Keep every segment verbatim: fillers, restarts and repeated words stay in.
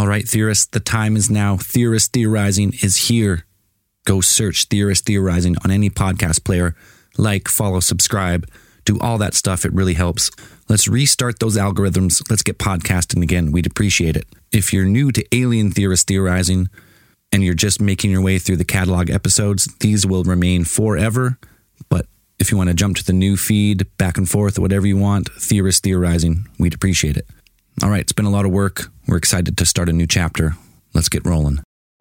All right, theorists, the time is now. Theorist Theorizing is here. Go search Theorist Theorizing on any podcast player. Like, follow, subscribe. Do all that stuff. It really helps. Let's restart those algorithms. Let's get podcasting again. We'd appreciate it. If you're new to Alien Theorist Theorizing and you're just making your way through the catalog episodes, these will remain forever. But if you want to jump to the new feed, back and forth, whatever you want, Theorist Theorizing, we'd appreciate it. All right, it's been a lot of work. We're excited to start a new chapter. Let's get rolling.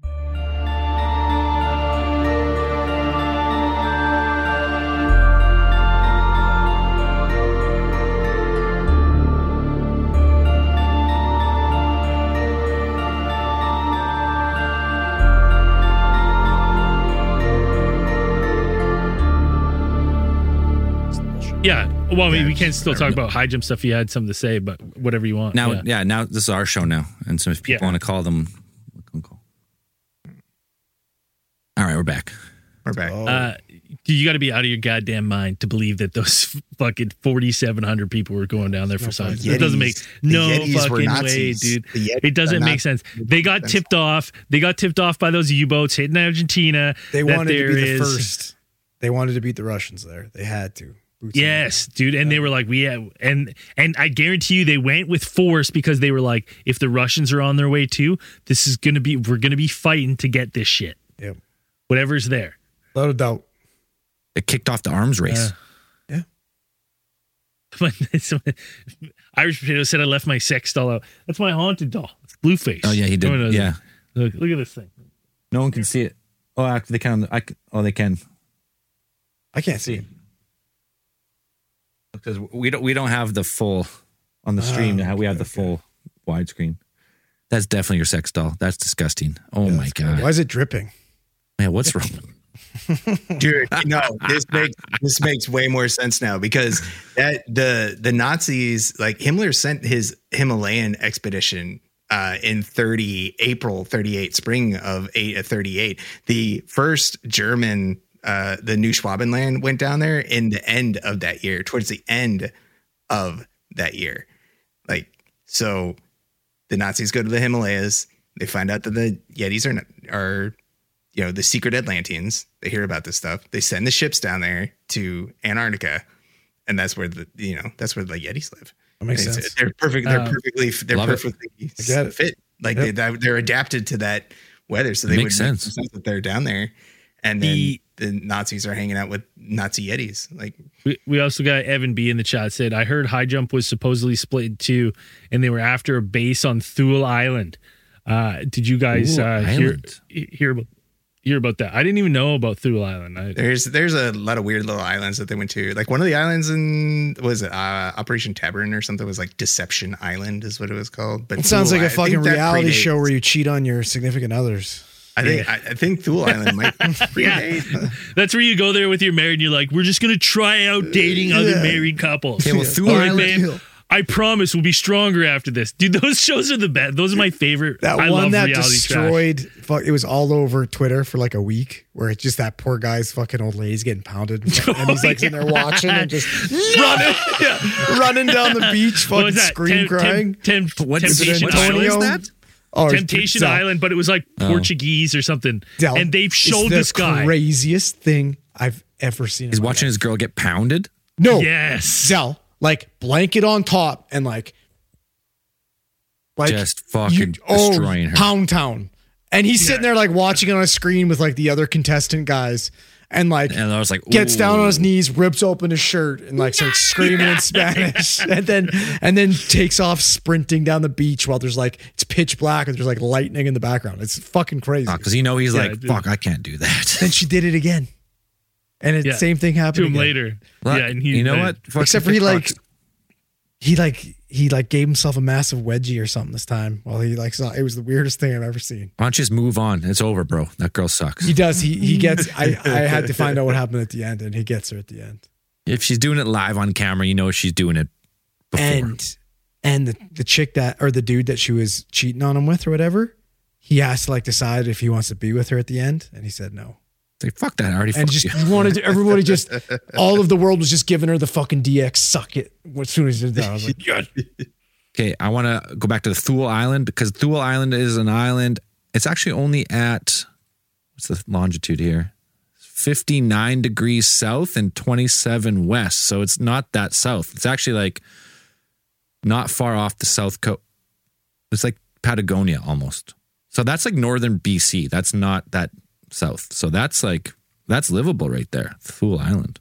Yeah. Well, I mean, Yeah, we can still talk fair. about high jump stuff. You had something to say, but whatever you want. Now, yeah. yeah, now this is our show now. And so if people Yeah. want to call them, we can call. All right, we're back. We're back. Oh. Uh, you got to be out of your goddamn mind to believe that those fucking forty-seven hundred people were going down there for science. The It doesn't make Yetis- the no Yetis were fucking way, Nazis. dude. The Yetis It doesn't are make not- sense. They got sense. tipped off. They got tipped off by those U-boats hitting Argentina. They that wanted to there be the is- first. They wanted to beat the Russians there. They had to. Boots on the Yes, dude, and they were like, we have, and and I guarantee you, they went with force because they were like, if the Russians are on their way too, this is gonna be, we're gonna be fighting to get this shit, Yep. whatever's there. Without a doubt. It kicked off the arms race. Uh, Irish Potato said I left my sex doll out. That's my haunted doll. It's Blueface. Oh, yeah, he did. No one knows Yeah. it. Look, look at this thing. No one can see it. Oh, actually, they can. I, c- oh, they can. I can't see it. Because we don't we don't have the full on the stream. Oh, we have the okay, full widescreen. That's definitely your sex doll. That's disgusting. Oh Yeah, my that's god. Why is it dripping? Man, what's wrong? Dude, no, this makes this makes way more sense now because that the the Nazis, like Himmler sent his Himalayan expedition uh, in thirty April thirty-eight, spring of eight uh, thirty-eight. The first German, uh, the New Schwabenland, went down there in the end of that year, towards the end of that year. Like, so the Nazis go to the Himalayas. They find out that the Yetis are are you know, the secret Atlanteans. They hear about this stuff. They send the ships down there to Antarctica, and that's where the you know that's where the Yetis live. That makes And it's- sense. They're perfect. They're Um, perfectly. They're love it. perfectly get it. fit. Like Yep. they they're adapted to that weather, so they Makes would make sense. sense that they're down there. And then The- the Nazis are hanging out with Nazi Yetis. Like, We, we also got Evan B in the chat said, I heard high jump was supposedly split in two and they were after a base on Thule Island. Uh, did you guys Ooh, uh, hear, island. hear about hear about that? I didn't even know about Thule Island. I, there's there's a lot of weird little islands that they went to. Like one of the islands in what was it uh, Operation Tabern or something was like Deception Island is what it was called. But It sounds Thule, like a I think fucking that reality predates- show where you cheat on your significant others. I think I, I think Thule Island might predate. That's where you go there with your married and you're like, we're just going to try out dating other Yeah. married couples. Okay, well, Thule All right, Island- babe, I promise we'll be stronger after this. Dude, those shows are the best. Those are my favorite. That I one love that reality destroyed, fuck, it was all over Twitter for like a week, where it's just that poor guy's fucking old lady's getting pounded, and he's like sitting there watching and just running, yeah, running down the beach, What fucking was that? scream Tem- crying. tem- tem- What is it? Temptation What show Island. is that? Oh, it's- Temptation Del- Island, but it was like Oh. Portuguese or something. Del- and they it's showed the this guy. craziest thing I've ever seen. in He's my watching life. his girl get pounded. No, Yes. Zell, like blanket on top and like, like Just fucking you- oh, destroying her. Pound Town. And he's sitting there like watching it on a screen with like the other contestant guys, and like And I was like, gets down on his ooh. knees, rips open his shirt, and like starts screaming in Spanish, and then and then takes off sprinting down the beach while there's like it's pitch black and there's like lightning in the background. It's fucking crazy. Because you know he's Yeah, like, dude. fuck, I can't do that. Then she did it again, and the Yeah. same thing happened To him again. later. Well, yeah, and he, you know uh, what? Fucking Except for he like TikToks. he like he like gave himself a massive wedgie or something this time. While he like saw it was the weirdest thing I've ever seen. Why don't you just move on? It's over, bro. That girl sucks. He does. He he gets. I I had to find out what happened at the end, and he gets her at the end. If she's doing it live on camera, you know she's doing it before. And and the, the chick that or the dude that she was cheating on him with or whatever, he has to like decide if he wants to be with her at the end, and he said no. It's like, fuck that. I already And fucked just you. wanted to, everybody just all of the world was just giving her the fucking D X suck it as soon as he did that. I was like, yes. Okay, I want to go back to the Thule Island because Thule Island is an island. It's actually only at, what's the longitude here? fifty-nine degrees south and twenty-seven west. So it's not that south. It's actually like not far off the south coast. It's like Patagonia almost. So that's like northern B C. That's not that south. So that's like, that's livable right there. Thule Island.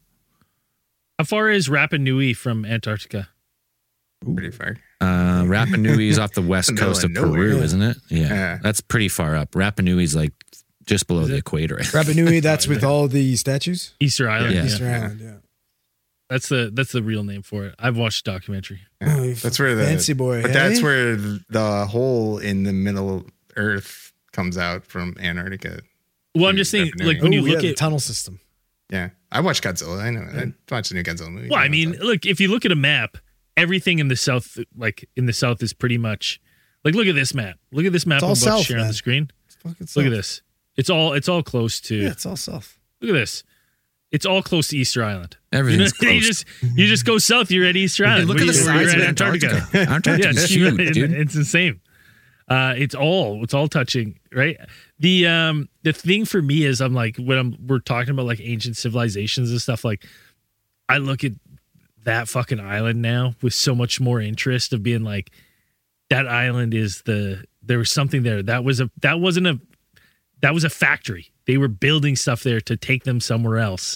How far is Rapa Nui from Antarctica? Pretty far. Uh, Rapa Nui is off the west Middle coast of of Peru, nowhere. isn't it? Yeah, Yeah. That's pretty far up. Rapa Nui is like just below Is the it? equator. Rapa Nui, that's with all the statues. Easter Island. Yeah. Yeah. Easter Island, yeah. That's the that's the real name for it. I've watched the documentary. Yeah. Oh, you That's where the fancy boy. But hey? that's where the hole in the middle Earth comes out from Antarctica. Well, I'm just saying, Rapa Nui. like when you Ooh, yeah, look the at. tunnel system. Yeah, I watched Godzilla. I know. I watched the new Godzilla movie. Well, I know mean, what's up. look, if you look at a map, everything in the south, like in the south, is pretty much like look at this map. Look at this map It's I'm all about to south, share on man. the screen. It's fucking Look south. at this. It's all it's all close to. Yeah, it's all south. Look at this. It's all close to Easter Island. Everything's you, know, you close. just you just go south, you're at Easter Island. Look at Where the you- where size you're of at Antarctica. Antarctica Yeah, is it's, huge, it- dude. it's insane. Uh, it's all it's all touching, right? The um the thing for me is I'm like when I'm we're talking about like ancient civilizations and stuff, like I look at that fucking island now with so much more interest of being like that island is the there was something there. That was a that wasn't a that was a factory. They were building stuff there to take them somewhere else.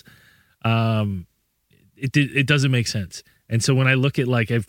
Um it did it doesn't make sense. And so when I look at like a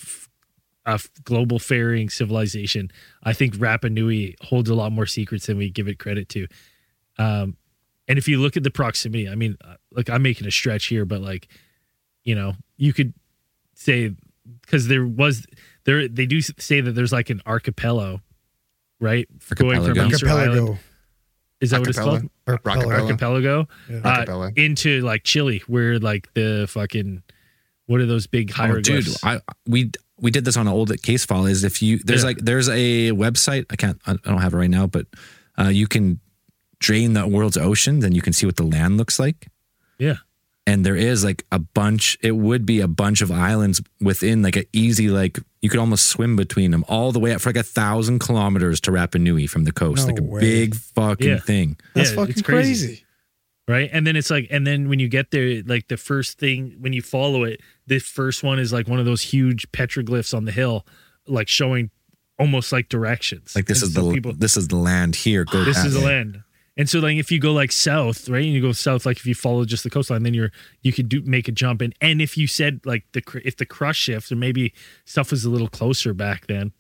a global faring civilization, I think Rapa Nui holds a lot more secrets than we give it credit to. Um, and if you look at the proximity, I mean, uh, like I'm making a stretch here, but like, you know, you could say because there was there they do say that there's like an archipelago, right? Going from Archipelago. Easter Island. Archipelago. Is that what it's Archipelago? called? Archipelago. Archipelago. Yeah. Uh, Archipelago. into like Chile, where like the fucking what are those big Oh, dude, hieroglyphs? I we we did this on an old case file. Is if you there's Yeah. like there's a website. I can't. I don't have it right now, but uh, you can drain the world's oceans and you can see what the land looks like. yeah. And there is like a bunch. It would be a bunch of islands within like an easy like you could almost swim between them all the way up for like a thousand kilometers to Rapa Nui from the coast. No like a way. big fucking Yeah. thing. That's Yeah, fucking it's crazy. crazy. Right. And then it's like, and then when you get there, like the first thing, when you follow it, the first one is like one of those huge petroglyphs on the hill, like showing almost like directions. Like this And is so the people, this is the land here. Go this that is the way. land. And so like if you go like south, right, and you go south, like if you follow just the coastline, then you're, you could do make a jump. And, and if you said like the, cr- if the crust shifts or maybe stuff was a little closer back then,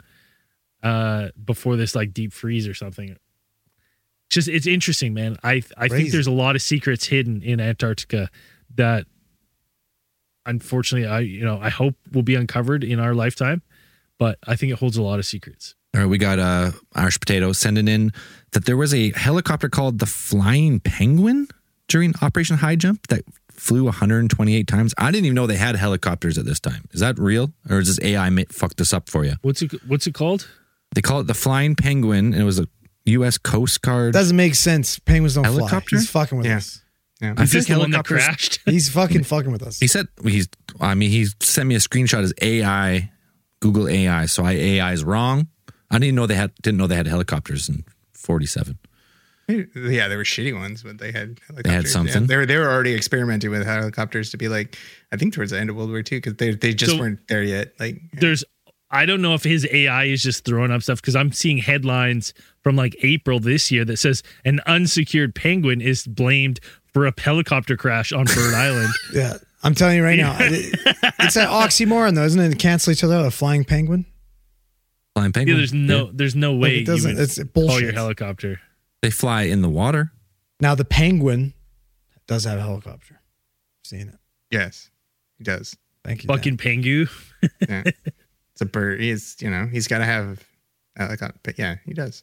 uh, before this like deep freeze or something. Just it's interesting, man. I I Crazy. think there's a lot of secrets hidden in Antarctica that unfortunately I you know I hope will be uncovered in our lifetime, but I think it holds a lot of secrets. All right, we got uh, Irish Potato sending in that there was a helicopter called the Flying Penguin during Operation High Jump that flew one hundred twenty-eight times. I didn't even know they had helicopters at this time. Is that real, or is this A I ma- fucked this up for you? What's it what's it called? They call it the Flying Penguin, and it was a U S Coast Guard. Doesn't make sense. Penguins don't Helicopter? fly. He's fucking with Yeah. us. Yeah. I Is this think the one that helicopters- crashed? He's fucking fucking with us. He said he's. I mean, he sent me a screenshot as A I, Google A I. So I A I is wrong. I didn't know they had. Didn't know they had helicopters in forty-seven. Yeah, they were shitty ones, but they had helicopters. They had something? Yeah, they were they were already experimenting with helicopters to be like, I think towards the end of World War Two, because they they just So- weren't there yet. Like, There's I don't know if his A I is just throwing up stuff because I'm seeing headlines from like April this year that says an unsecured penguin is blamed for a helicopter crash on Bird Island. Yeah, I'm telling you right now, it- it's an oxymoron though, isn't it? To cancel each other out, a flying penguin. Flying Yeah, Penguin. there's no Yeah. there's no way it you doesn't- would it's call bullshit. your helicopter. They fly in the water. Now the penguin does have a helicopter. I've seen it. yes, he does. Thank you. Dan. Fucking pengu. Yeah, it's a bird. He's you know he's got to have a helicopter. But yeah, he does.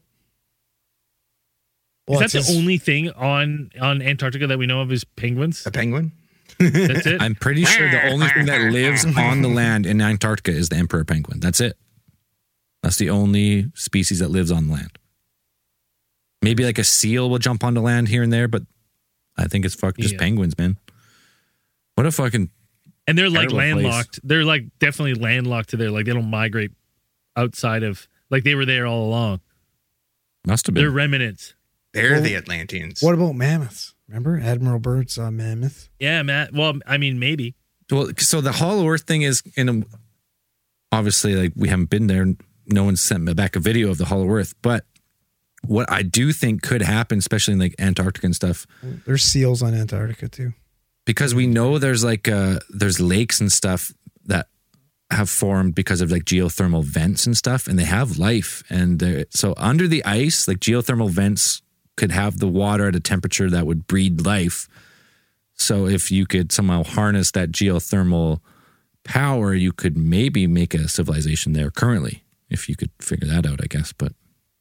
Well, is that it's the his- only thing on on Antarctica that we know of is penguins? A penguin. That's it. I'm pretty sure the only thing that lives on the land in Antarctica is the emperor penguin. That's it. That's the only species that lives on land. Maybe like a seal will jump onto land here and there, but I think it's fuck just Yeah. penguins, man. What a fucking And they're like Terrible place. landlocked. They're like definitely landlocked to there. Like they don't migrate outside of, like they were there all along. Must have They're been. remnants. They're Well, the Atlanteans. What about mammoths? Remember Admiral Byrd's uh, mammoth? Yeah, Matt. Well, I mean, maybe. Well, so the Hollow Earth thing is in a, obviously like we haven't been there. No one's sent me back a video of the Hollow Earth, but what I do think could happen, especially in like Antarctica and stuff, There's seals on Antarctica too. because we know there's like uh there's lakes and stuff that have formed because of like geothermal vents and stuff, and they have life. And they're- so under the ice, like geothermal vents could have the water at a temperature that would breed life. So if you could somehow harness that geothermal power, you could maybe make a civilization there currently, if you could figure that out, I guess. But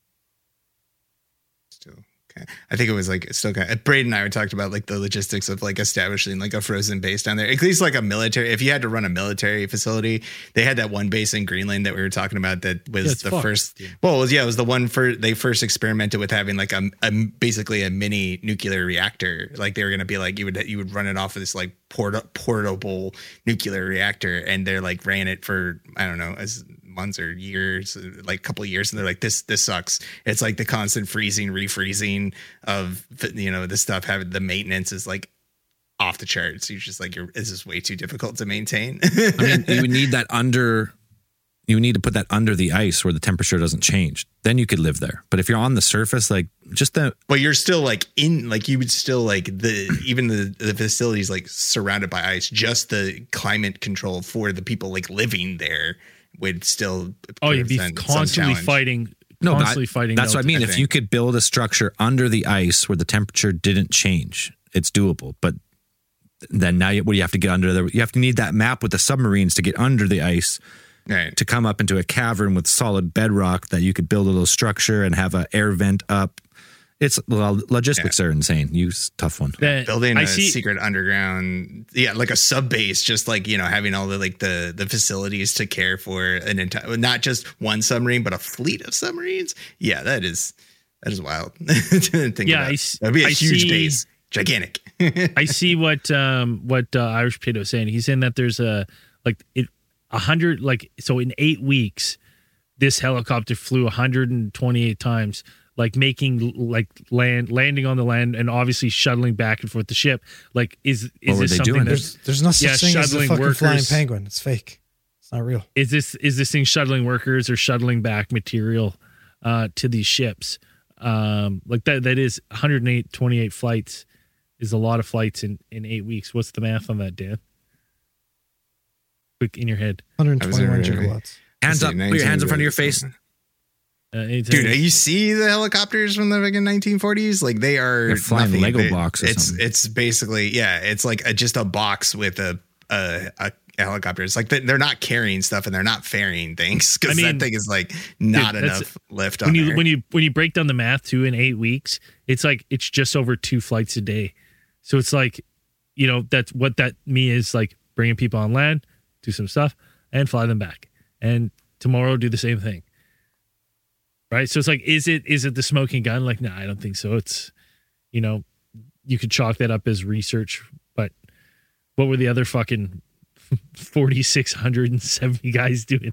Still, okay. I think it was like still kind of, Braden and I talked about like the logistics of like establishing like a frozen base down there. At least like a military, if you had to run a military facility, they had that one base in Greenland that we were talking about that was Yeah, it's the fucked, first. dude. Well, it was, yeah, it was the one for they first experimented with having like a, a basically a mini nuclear reactor. Like they were going to be like you would you would run it off of this like port- portable nuclear reactor, and they're like ran it for I don't know as months or years, like a couple of years, and they're like, this this sucks. It's like the constant freezing, refreezing of you know the stuff. Having the maintenance is like off the charts. You're just like, you're this is way too difficult to maintain. I mean, you would need that under, you would need to put that under the ice where the temperature doesn't change. Then you could live there. But if you're on the surface, like just the, But you're still like in, like you would still like the, even the, the facilities like surrounded by ice, just the climate control for the people like living there would still. Oh, you'd be present some constantly challenge. fighting. no, but constantly I- fighting. that's what I mean. I If think. you could build a structure under the ice where the temperature didn't change, it's doable. But then now you, what do you have to get under there? You have to need that map with the submarines to get under the ice Right. to come up into a cavern with solid bedrock that you could build a little structure and have an air vent up. It's well, logistics are insane. Use tough one. That, Building I a see. secret underground, yeah, like a sub base, just like, you know, having all the like the the facilities to care for an entire, not just one submarine, but a fleet of submarines. Yeah, that is that is wild. to think Yeah, about. I s- That'd be a I huge see- base, gigantic. I see what um what uh, Irish Potato is saying. He's saying that there's a like it a hundred like so in eight weeks, this helicopter flew one hundred twenty-eight times, like making like land landing on the land and obviously shuttling back and forth the ship. Like is is What were this they something doing? that's There's there's no such Yeah, thing as a shuttling fucking flying workers. penguin. It's fake. It's not real. is this is this thing shuttling workers or shuttling back material uh to these ships? Um like that that is one hundred eight twenty-eight flights is a lot of flights in in eight weeks. What's the math on that, Dan? Quick in your head. one hundred twenty-one I was already- gigawatts. Hands Let's up, see, put your hands in front of your nineteen face. Uh, anytime- Dude, you see the helicopters from the fucking nineteen forties? Like they are They're flying nothing. Lego They- blocks or It's something. it's basically yeah, it's like a, just a box with a a, a helicopter. It's like they- they're not carrying stuff and they're not ferrying things because I mean, that thing is like not dude, that's- enough lift on when you there. when you when you break down the math too in eight weeks, it's like it's just over two flights a day. So it's like, you know, that's what that me is like bringing people on land, do some stuff, and fly them back. And tomorrow do the same thing. Right? So it's like, is it is it the smoking gun? Like, no, I don't think so. It's, you know, you could chalk that up as research, but what were the other fucking forty-six hundred seventy guys doing?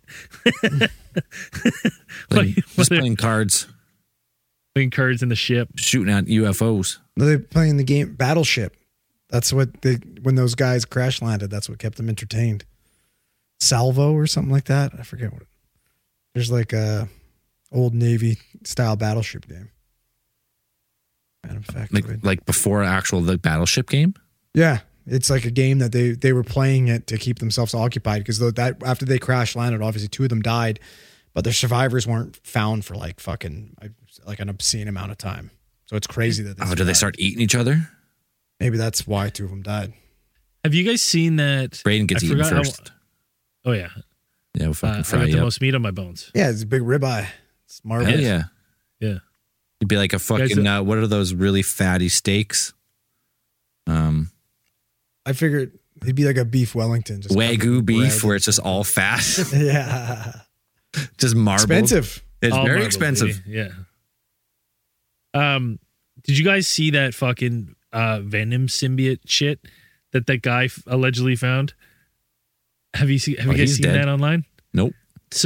Playing, Like, just they're playing cards, playing cards in the ship. shooting at U F Os. They're playing the game Battleship. That's what they when those guys crash landed. That's what kept them entertained. Salvo or something like that. I forget what. There's like a old Navy style battleship game. Random Like factoid. like before actual the battleship game. Yeah, it's like a game that they they were playing it to keep themselves occupied because that after they crash landed, obviously two of them died, but their survivors weren't found for like fucking like an obscene amount of time. So it's crazy that they Oh, did they survived. start eating each other? Maybe that's why two of them died. Have you guys seen that? Braden gets I eaten forgot how- first. Oh yeah, Yeah, we'll uh, fucking I fry got the you up. most meat on my bones. Yeah, it's a big ribeye. It's marvelous. Hell yeah. Yeah. You'd be like a fucking, uh, what are those really fatty steaks? Um, I figured he'd be like a beef Wellington, just covered Wagyu with beef bread. where it's just all fat, Yeah, just marbled. expensive. It's All very marbled, expensive. baby. Yeah. Um, did you guys see that fucking uh Venom symbiote shit that that guy f- allegedly found? Have you seen? Have Oh, you guys he's seen dead. that online? Nope. So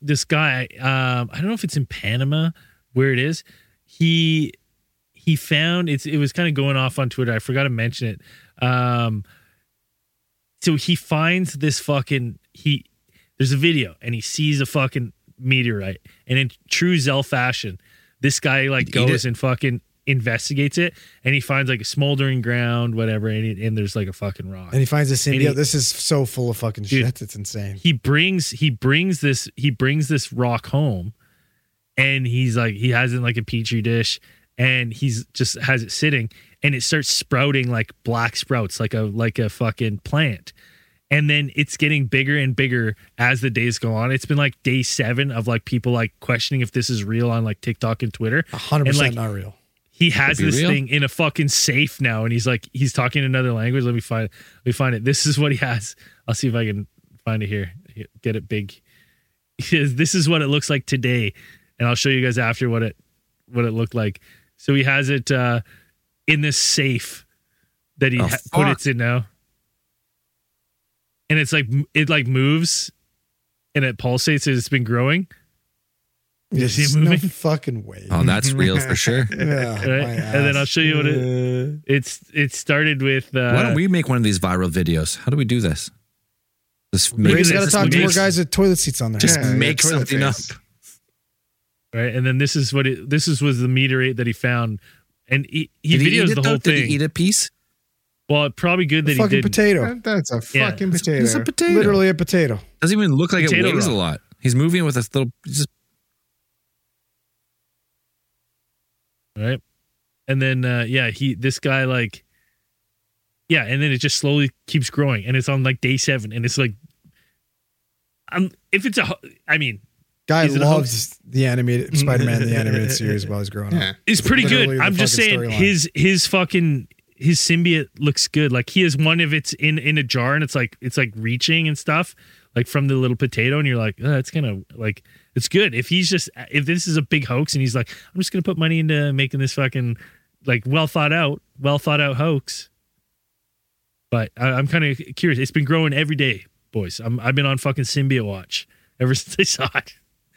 this guy. Um, I don't know if it's in Panama where it is. He he found it's it was kind of going off on Twitter. I forgot to mention it. Um, so he finds this fucking he. There's a video and he sees a fucking meteorite, and in true Zell fashion, this guy like He'd eat goes it. and fucking investigates it, and he finds like a smoldering ground, whatever, and, it, and there's like a fucking rock. And he finds a symbiote. he- This is so full of fucking Dude, shit. It's insane. he brings he brings this he brings this rock home, and he's like he has it in like a petri dish, and he's just has it sitting, and it starts sprouting like black sprouts, like a like a fucking plant. And then it's getting bigger and bigger as the days go on. It's been like day seven of like people like questioning if this is real on like TikTok and Twitter. A hundred And, percent like, not real. He has be this real? thing in a fucking safe now, and he's like he's talking another language. Let me find let me find it. This is what he has. I'll see if I can find it here. Get it big. He says, this is what it looks like today, and I'll show you guys after what it what it looked like. So he has it uh, in this safe that he Oh, ha- put fuck. it in now, and it's like it like moves, and it pulsates as it's been growing. You see it There's no moving? fucking way. Oh, that's real for sure. Yeah, Right? my And then I'll ass. show you what it. It's it started with. Uh, Why don't we make one of these viral videos? How do we do this? Just make, Ray's Maybe got to this talk to more makes- guys with toilet seats on there. just Yeah, make yeah, toilet something face. up. right, and then this is what it. This is was the meteorite that he found, and he, he Did he videos eat it, the though? whole Did thing. he eat a piece? Well, probably good that he fucking did. potato. That- That's a Yeah. fucking It's- potato. It's a potato. Literally a potato. Doesn't even look like Potato it weighs rock. a lot. He's moving it with a little. Just Right, and then uh, yeah, he this guy like, yeah, and then it just slowly keeps growing, and it's on like day seven, and it's like, um, if it's a, ho- I mean, Guy Is it a loves the animated Spider-Man, the animated series while he's growing Yeah. up. it's pretty Literally good. the I'm just fucking saying storyline. his his fucking his symbiote looks good. Like he has one of it's in in a jar, and it's like it's like reaching and stuff, like from the little potato, and you're like, oh, that's kind of like it's good. If he's just if this is a big hoax, and he's like, I'm just gonna put money into making this fucking like well thought out, well thought out hoax. But I, I'm kind of curious. It's been growing every day, boys. I'm, I've been on fucking symbiote watch ever since I saw it.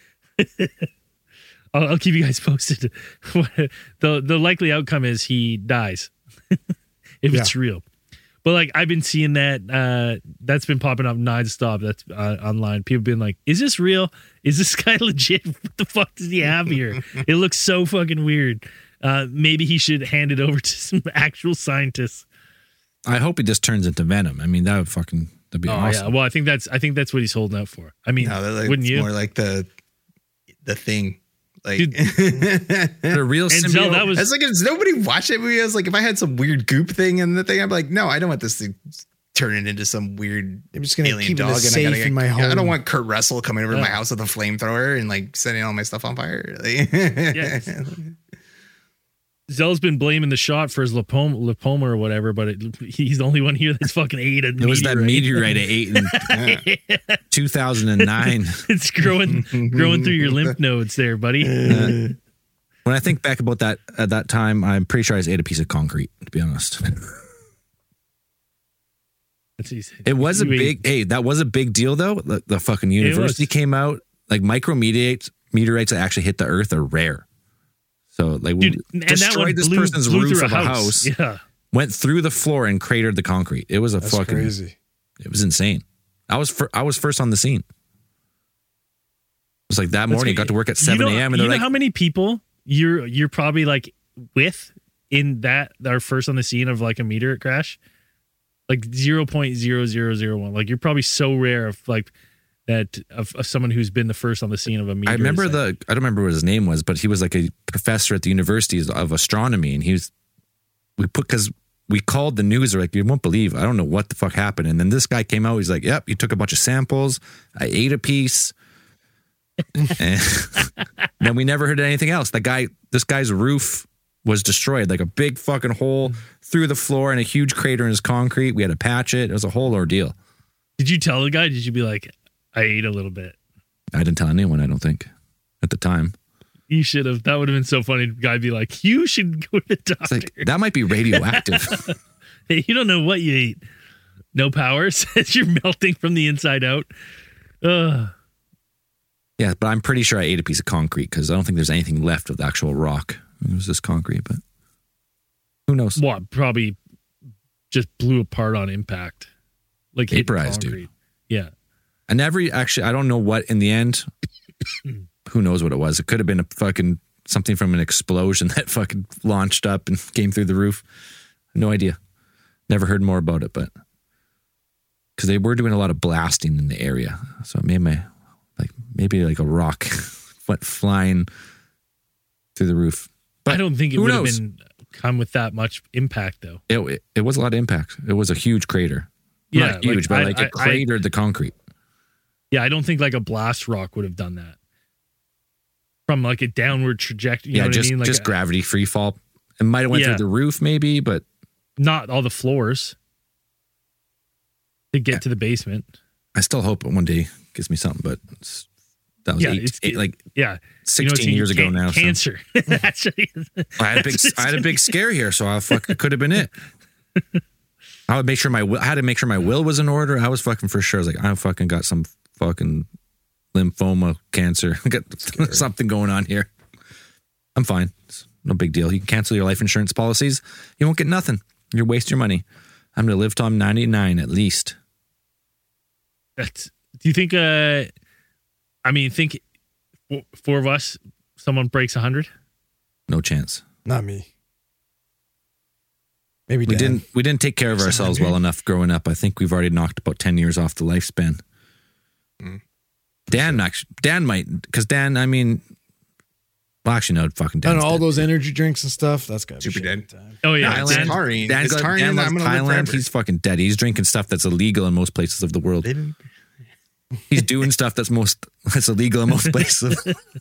I'll, I'll keep you guys posted. the The likely outcome is he dies if Yeah. it's real. But like I've been seeing that uh, that's been popping up nonstop. That's uh, online. People been like, "Is this real? Is this guy legit? What the fuck does he have here? It looks so fucking weird. Uh, maybe he should hand it over to some actual scientists." I hope he just turns into Venom. I mean, that would fucking that'd be Oh awesome. yeah. Well, I think that's I think that's what he's holding out for. I mean, No, that, like, wouldn't it's you? more like the the thing. Like Dude. The real And symbiote. Zell, that was it's like it's nobody watched that movie. I was like, if I had some weird goop thing in the thing, I'm like, no, I don't want this to turn it into some weird I'm just gonna alien keep it dog. as And I, safe gotta, in my home. I don't want Kurt Russell coming over to my Yeah. house with a flamethrower and like setting all my stuff on fire. Like, Yes. Zell's been blaming the shot for his lipoma, lipoma or whatever, but it, he's the only one here that's fucking ate a it was that meteorite I ate in Yeah. two thousand nine. It's growing growing through your lymph nodes there, buddy. Uh, when I think back about that at that time, I'm pretty sure I just ate a piece of concrete. To be honest, That's easy. it was a You ate- big. Hey, that was a big deal though. The, the fucking university was. came out like micrometeorites meteorites that actually hit the Earth are rare. So like, Dude, we and that one destroyed this blew, person's blew roof through of a house, Yeah. went through the floor and cratered the concrete. It was a That's fucking. crazy. It was insane. I was fir- I was first on the scene. It was like that That's morning. good. Got to work at You seven know- a.m. and you they're know like, how many people you're you're probably like with in that are first on the scene of like a meteorite crash, like zero point zero zero zero one. Like you're probably so rare of like that of, of someone who's been the first on the scene of a meteorite. I remember It's like- the I don't remember what his name was, but he was like a professor at the University of Astronomy, and he was we put because we called the news. They're like, you won't believe. I don't know what the fuck happened. And then this guy came out. He's like, yep, you took a bunch of samples. I ate a piece. And then we never heard anything else. The guy, this guy's roof was destroyed, like a big fucking hole through the floor and a huge crater in his concrete. We had to patch it. It was a whole ordeal. Did you tell the guy? Did you be like, I ate a little bit? I didn't tell anyone, I don't think, at the time. You should have. That would have been so funny. The guy be like, you should go to the It's doctor. like, that might be radioactive. Hey, you don't know what you ate. No power says you're melting from the inside out. Ugh. Yeah, but I'm pretty sure I ate a piece of concrete because I don't think there's anything left of the actual rock. It was just concrete, but who knows? What, probably just blew apart on impact. Like vaporized, dude. Yeah. I never actually, I don't know what in the end, who knows what it was. It could have been a fucking something from an explosion that fucking launched up and came through the roof. No idea. Never heard more about it, but because they were doing a lot of blasting in the area. So it made my, like, maybe like a rock went flying through the roof. But I don't think it who would have knows? been come with that much impact, though. It, it, it was a lot of impact. It was a huge crater. Yeah, Not huge, like, but I- like I- it cratered the concrete. Yeah, I don't think like a blast rock would have done that. From like a downward trajectory. You Yeah, know what just I mean? Like just a- gravity free fall. It might have went Yeah. through the roof, maybe, but not all the floors to get to the basement. I still hope one day gives me something. But it's, that was Yeah, eight, it's- eight, like Yeah. sixteen you know, years can- ago now. so- Cancer. That's right. I had a big, I had a big scare here, so I fuck could have been it. I would make sure my, will- I had to make sure my will was in order. I was fucking for sure. I was like, I fucking got some fucking lymphoma cancer. I got something going on here. I'm fine. It's no big deal. You can cancel your life insurance policies. You won't get nothing. You're wasting your money. I'm gonna live till I'm ninety-nine at least. That's, do you think, uh, I mean, think four, four of us, someone breaks one hundred? No chance. Not me. Maybe We Dan. didn't. We didn't take care of ourselves well enough growing up. I think we've already knocked about ten years off the lifespan. Mm. Dan actually, Dan might, because Dan, I mean, well, actually, no, fucking I Dan. don't know, all those energy drinks and stuff. That's got Super dead. Oh, yeah. No, it's Dan- taurine. Dan, It's got- taurine Dan and loves I'm gonna live Thailand. forever. He's fucking dead. He's drinking stuff that's illegal in most places of the world. He's doing stuff that's most that's illegal in most places.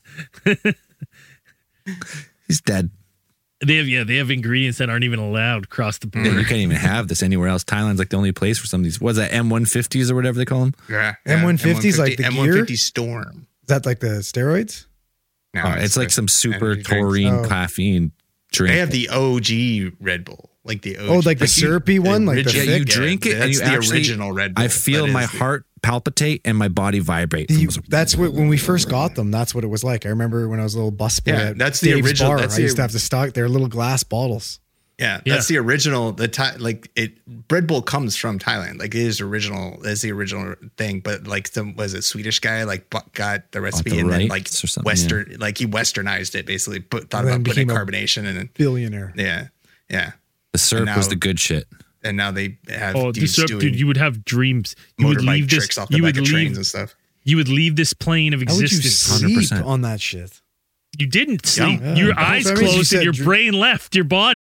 He's dead. They have, yeah, they have ingredients that aren't even allowed across the Yeah, border. you can't even have this anywhere else. Thailand's like the only place for some of these. What's that? M one fifties or whatever they call them. Yeah, M one fifties, like the M gear? one fifty Storm. Is that like the steroids? No, Oh, it's like some super energy drinks. taurine Oh. caffeine drink. They have the O G Red Bull, like the O G. Oh, like the syrupy one, like the original- yeah, you thick? drink it and that's you the actually. original Red Bull. I feel That my is the- heart palpitate and my body vibrate. You- that's what when we first got them. That's what it was like. I remember when I was a little busboy. Yeah, at that's the Dave's original- Bar, that's I the- used to have to stock their little glass bottles. Yeah, Yeah. that's the original. The Thai, like it, Red Bull comes from Thailand. Like it is original. That's the original thing. But like some was a Swedish guy like bu- got the recipe the and then like rights or something, Western, like he Westernized it basically. Put thought And then about putting became a- carbonation and then Billionaire. yeah, yeah. the syrup and was now- the good shit. And now they have Oh, the dudes syrup, doing dude, you would have dreams. You would motorbike leave this. tricks off the You back would of trains leave. and stuff. You would leave this plane of How would you existence. one hundred sleep percent. on that shit? You didn't sleep. Yeah. Your Yeah. eyes That means you closed said and your dr- brain left your body.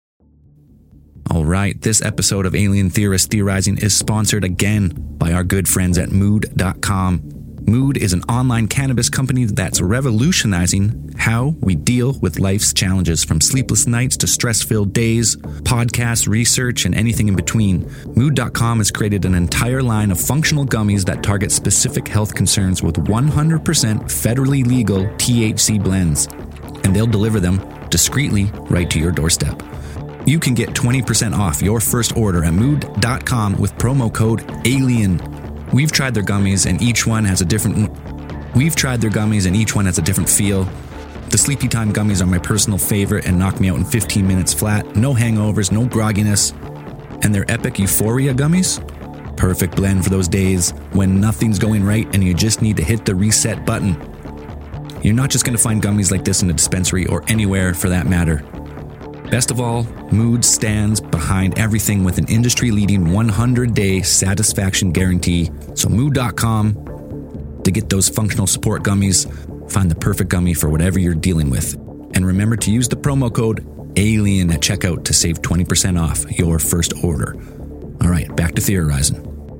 All right, this episode of Alien Theorist Theorizing is sponsored again by our good friends at mood dot com. Mood is an online cannabis company that's revolutionizing how we deal with life's challenges, from sleepless nights to stress-filled days, podcasts, research, and anything in between. Mood dot com has created an entire line of functional gummies that target specific health concerns with one hundred percent federally legal T H C blends, and they'll deliver them discreetly right to your doorstep. You can get twenty percent off your first order at mood dot com with promo code ALIEN. We've tried their gummies and each one has a different We've tried their gummies and each one has a different feel. The Sleepy Time gummies are my personal favorite and knock me out in fifteen minutes flat. No hangovers, no grogginess. And their Epic Euphoria gummies? Perfect blend for those days when nothing's going right and you just need to hit the reset button. You're not just going to find gummies like this in a dispensary or anywhere for that matter. Best of all, Mood stands behind everything with an industry-leading one hundred day satisfaction guarantee. So mood dot com to get those functional support gummies. Find the perfect gummy for whatever you're dealing with. And remember to use the promo code ALIEN at checkout to save twenty percent off your first order. All right, back to theorizing.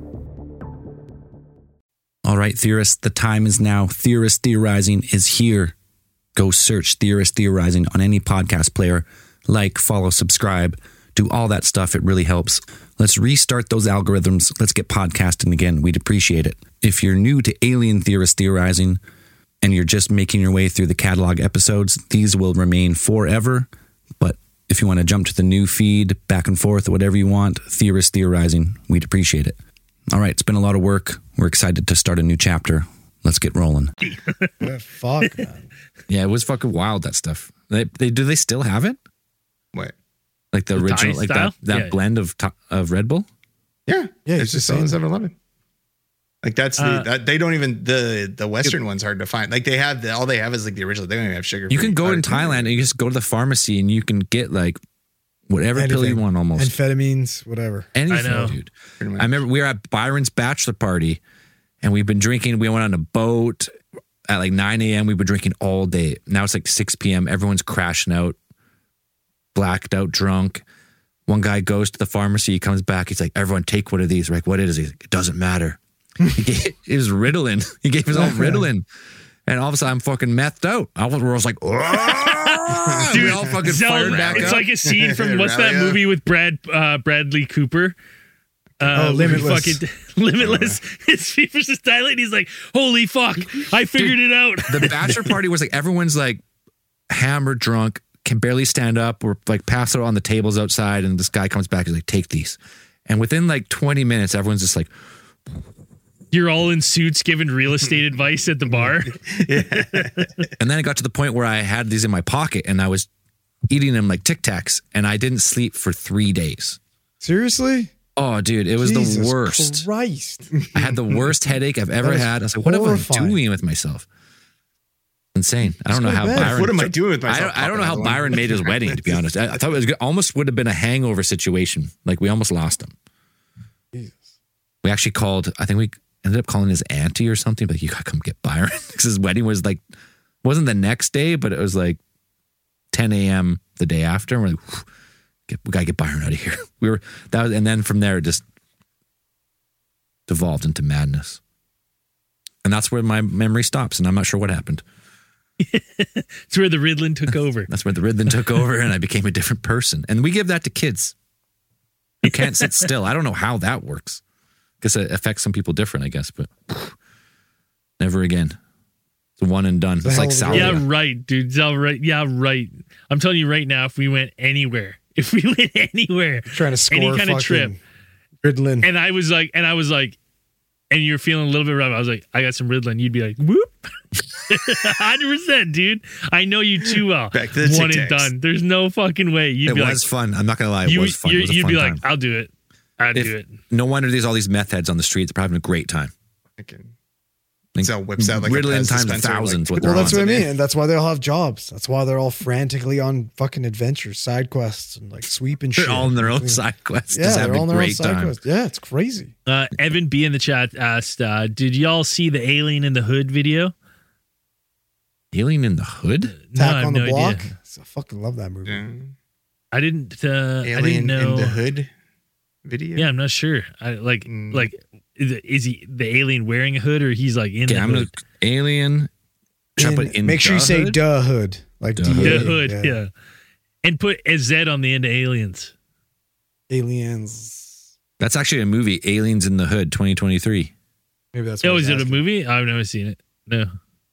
All right, theorists, the time is now. Theorist Theorizing is here. Go search Theorist Theorizing on any podcast player. Like, follow, subscribe, do all that stuff. It really helps. Let's restart those algorithms. Let's get podcasting again. We'd appreciate it. If you're new to Alien Theorist Theorizing and you're just making your way through the catalog episodes, these will remain forever. But if you want to jump to the new feed, back and forth, or whatever you want, Theorist Theorizing, we'd appreciate it. All right, it's been a lot of work. We're excited to start a new chapter. Let's get rolling. Yeah, fuck, man. Yeah, it was fucking wild, that stuff. They, they do they still have it? What? Like the, The original, Thai like style? that, that Yeah. blend of to- of Red Bull? Yeah, Yeah, it's it's just the same. seven eleven. Like that's the Uh, that, they don't even the the Western one's hard to find. Like they have the, all they have is like the original. They don't even have sugar. You can go in Thailand and you just go to the pharmacy and you can get like whatever pill you Anything. want almost. Amphetamines, whatever. Anything, I know. dude. Pretty much. I remember we were at Byron's bachelor party and we've been drinking. We went on a boat at like nine a.m. We've been drinking all day. Now it's like six p.m. Everyone's crashing out, blacked out, drunk. One guy goes to the pharmacy. He comes back. He's like, everyone take one of these. We're like, what is it? He's like, it doesn't matter. He gave, it was Ritalin. He gave his own Ritalin. And all of a sudden I'm fucking methed out. I was, I was like, oh, we all fucking Zell- fired back it's up. like a scene from what's that Rally up. movie with Brad uh, Bradley Cooper? Uh, Oh, where he Limitless. Fucking, limitless. His fever's just dilating. He's like, holy fuck, I figured it out. The bachelor party was like everyone's like hammered drunk, can barely stand up. We're like passed out on the tables outside, and this guy comes back. He's like, "Take these," and within like twenty minutes, everyone's just like, You're all in suits giving real estate advice at the bar. and then it got to the point where I had these in my pocket, and I was eating them like Tic Tacs, and I didn't sleep for three days. Seriously? Oh, dude, it was the Jesus worst. Christ. I had the worst headache I've ever That is had. I was like, "What am I horrifying. doing with myself?" Insane. I don't know go to how bed. Byron. What am I doing with I myself? don't, I don't know how Papa? Byron made his wedding, to be honest. I, I thought it was good. Almost would have been a hangover situation. Like we almost lost him. Jesus. We actually called, I think we ended up calling his auntie or something, but you gotta come get Byron. Because his wedding was like, wasn't the next day, but it was like ten a.m. the day after. And we're like, "Whew, get, we gotta get Byron out of here. We were, that was, and then from there, it just devolved into madness. And that's where my memory stops. And I'm not sure what happened. It's where the Ritalin took over. That's where the rhythm took over and I became a different person. And we give that to kids who can't sit still. I don't know how that works. Because it affects some people different, I guess, but never again. It's a one and done. The It's hell like of a salvia. Yeah, right, dude. Zell, right. Yeah, right. I'm telling you right now, if we went anywhere, if we went anywhere, Trying to score any kind of fucking trip, Ritalin. and I was like, and I was like, and you're feeling a little bit rough. I was like, I got some Ritalin. You'd be like, whoop, one hundred percent, dude. I know you too well. Back to the One Tic and Tacs. done. There's no fucking way. You'd It be was like, fun. I'm not going to lie. It you, was fun. you, It was a you'd fun be time. like, I'll do it. I'd If- do it. No wonder there's all these meth heads on the streets. They're having a great time. Fucking Like, Zell whips out like a Ritalin Pez times a dispenser, thousand. like, what they're Well, that's on. what I Yeah. mean. And that's why they all have jobs. That's why they're all frantically on fucking adventures, side quests, and like sweeping shit. They're all in their own Yeah. side quests. Yeah, just they're having all a in their own great side time. quests. Yeah, it's crazy. Uh, Evan B in the chat asked, uh, did y'all see the Alien in the Hood video? Alien in the Hood? No, I Attack have on the no Block. idea. I fucking love that movie. Yeah. I didn't. Uh, I didn't Alien know. in the Hood video. Yeah, I'm not sure. I like Mm. like is, it, is he the alien wearing a hood or he's like in Okay, the I'm going hood? to. Alien. Should I put In- in make sure the you say hood? duh hood. Like Duh. D A, The hood, yeah. And put a Z on the end of aliens. Aliens. That's actually a movie, Aliens in the Hood, twenty twenty-three. Maybe that's what Oh, he's is it a asking. movie? I've never seen it. No.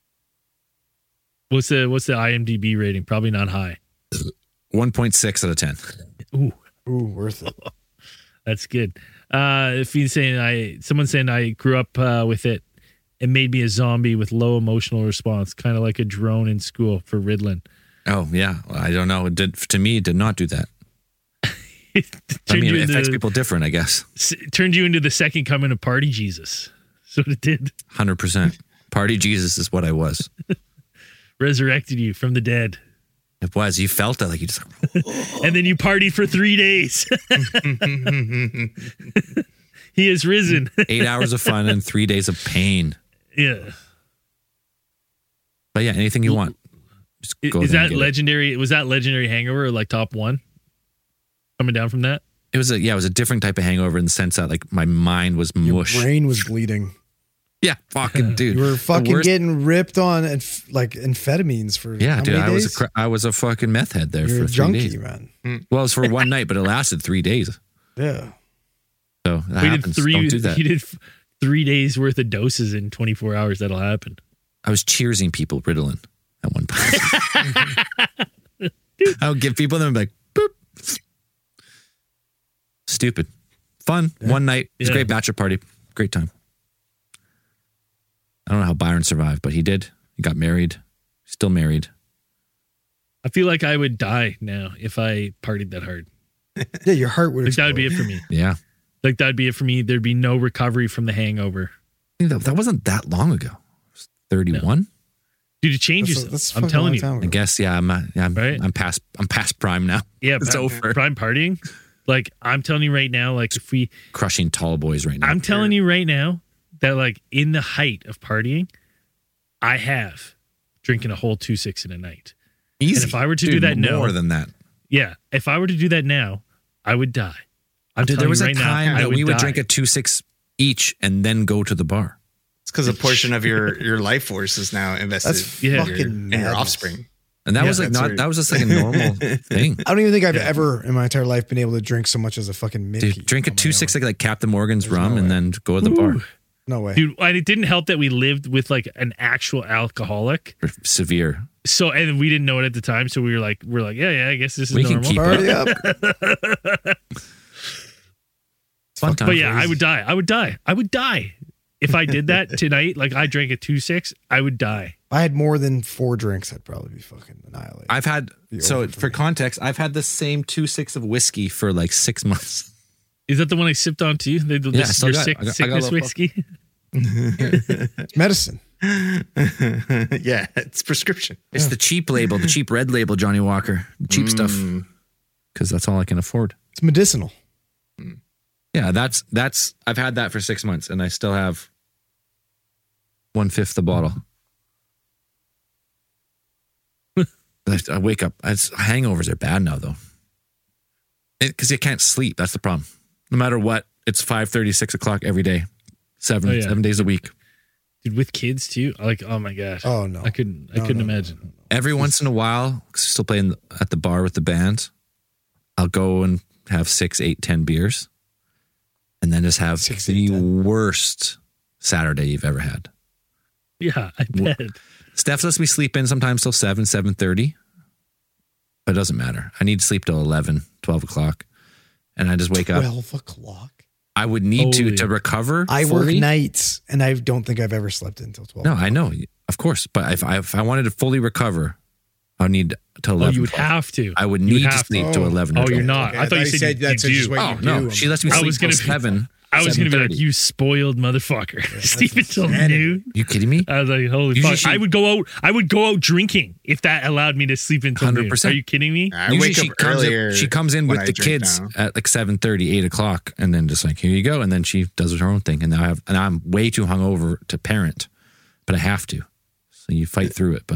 What's the what's the I M D B rating? Probably not high. one point six out of ten. Ooh, Ooh, worth it. that's good. Uh, if he's saying I, someone saying I grew up uh, with it, it made me a zombie with low emotional response, kind of like a drone in school for Ritalin. Oh, yeah. Well, I don't know. It did, to me, it did not do that. It I turned, mean, you it affects into, people different, I guess. s- turned you into the second coming of Party Jesus. So it did. one hundred percent. Party Jesus is what I was. Resurrected you from the dead. It was. You felt it. Like you just, And then you partied for three days. He is risen. eight hours of fun and three days of pain. Yeah. But yeah, anything you want. Just go Is there and that get it. legendary? Was that legendary hangover or like top one? Coming down from that? It was a, yeah, it was a different type of hangover in the sense that like my mind was Your mush. brain was bleeding. Yeah, fucking dude. You were The fucking worst- getting ripped on and like amphetamines for Yeah, how dude. many I was a days? cra- I was a fucking meth head there You're for a three junkie, days. man. Well, it was for one night, but it lasted three days. Yeah. So that We did happens. three. Don't do that. He did f- three days worth of doses in twenty-four hours. That'll happen. I was cheersing people Ritalin at one point. I would give people them and be like, boop. Stupid. Fun. One night. It was a Yeah. great bachelor party. Great time. I don't know how Byron survived, but he did. He got married. Still married. I feel like I would die now if I partied that hard. Yeah, your heart would Like that would be it explode. for me. Yeah. Like that'd be it for me. There'd be no recovery from the hangover. I think That, that wasn't that long ago. It was thirty-one. Dude, it changes. That's, that's I'm fucking telling long you. time ago. I guess, yeah, I'm, uh, yeah, I'm, Right? I'm past I'm past prime now. Yeah, It's prime, over. prime partying. Like I'm telling you right now, like if we Crushing tall boys right now. I'm telling you right now that like in the height of partying, I have drinking a whole two six in a night. Easy. And if I were to Dude, do that now, more than that. yeah, if I were to do that now, I would die. I'm Dude, telling there was you a right time now, I that we would die. drink a two six each and then go to the bar. It's because a portion of your your life force is now invested That's Yeah. in, your, fucking in your madness. offspring. And that Yeah, was like that's not right. that was just like a normal thing. I don't even think I've ever in my entire life been able to drink so much as a fucking Mickey. Dude, drink a on my two six own. like, like Captain Morgan's There's rum no and way. then go to the bar. Ooh. No way. Dude, and it didn't help that we lived with like an actual alcoholic. For severe. So and we didn't know it at the time. So we were like, we're like, yeah, yeah, I guess this is We can normal. keep Party up. Fun time. But yeah, I would die. I would die. I would die if I did that tonight. Like I drank a two six, I would die. If I had more than four drinks, I'd probably be fucking annihilated. I've had Be so over for for me. context, I've had the same two six of whiskey for like six months. Is that the one I sipped on too? The, the, Yeah, I this, still your got it. sick, I got- I got a sickness little whiskey. It's medicine. Yeah, it's prescription. It's the cheap label, the cheap red label, Johnny Walker, the cheap stuff, Mm. because that's all I can afford. It's medicinal. Yeah, that's that's I've had that for six months, and I still have one fifth the bottle. I I wake up. It's, hangovers are bad now, though, because you can't sleep. That's the problem. No matter what, it's five thirty, six o'clock every day, seven Oh, yeah. seven days a week. Dude, with kids too. Like, oh my gosh. Oh no. I couldn't I No, couldn't no, no, imagine. no, no. Every once in a while, 'cause I still playing at the bar with the band, I'll go and have six, eight, ten beers, and then just have Six, the eight, ten. worst Saturday you've ever had. Yeah, I bet. Steph lets me sleep in sometimes till seven, seven thirty, but it doesn't matter. I need to sleep till eleven, twelve o'clock, and I just wake up. Twelve o'clock. I would need Holy. to to recover. I work fully. nights, and I don't think I've ever slept until twelve. No, I know, of course, but if I if I wanted to fully recover, I would need to Oh, eleven. you would twelve. have to. I would You need to have sleep to. to eleven. or Oh, you're twelve. not. Okay, I thought you said you, that's you just do. what Oh you no, do. she lets me I sleep was till gonna be- seven. I was going to be like, seven thirty. you spoiled motherfucker. Sleep until insanity. noon. You kidding me? I was like, holy You fuck. should- I would go out. I would go out drinking if that allowed me to sleep until noon. one hundred percent. Are you kidding me? I Usually wake she up comes earlier. in, she comes in when with I the drink kids now. at like seven thirty, eight o'clock, and then just like, here you go. And then she does her own thing. And now I have, and I'm way too hungover to parent, but I have to. So you fight through it. But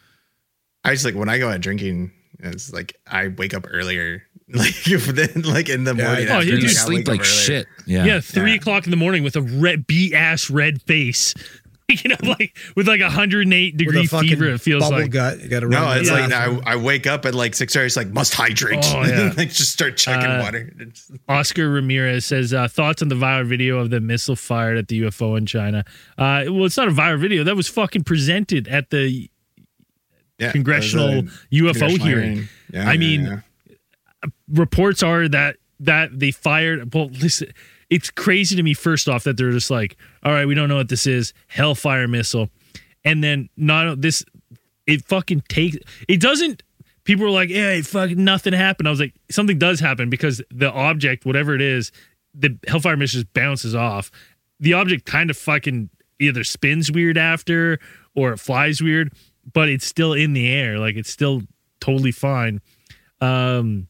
I just like when I go out drinking, it's like I wake up earlier. Like then, like in the Yeah, morning. I- Oh, after, you you like, I sleep wake up like earlier. shit. Yeah. Yeah, three Yeah. o'clock in the morning with a red beat ass red face. You know, like with like a hundred and eight With degree a fucking fever. It feels bubble like. gut. You got to No, run. it's to the like bathroom. I, I wake up at like six thirty. It's like must hydrate. Oh, yeah. Like just start chugging Uh, water. It's- Oscar Ramirez says uh, thoughts on the viral video of the missile fired at the U F O in China. Uh, well, it's not a viral video. That was fucking presented at the yeah, congressional it was a U F O congressional hearing. Yeah, I yeah, mean, yeah. Reports are that that they fired. Well, listen, it's crazy to me. First off, that they're just like, all right, we don't know what this is. Hellfire missile, and then not this. It fucking takes. It doesn't. People were like, yeah, fucking nothing happened. I was like, something does happen because the object, whatever it is, the Hellfire missile just bounces off. The object kind of fucking either spins weird after or it flies weird, but it's still in the air. Like it's still totally fine. Um,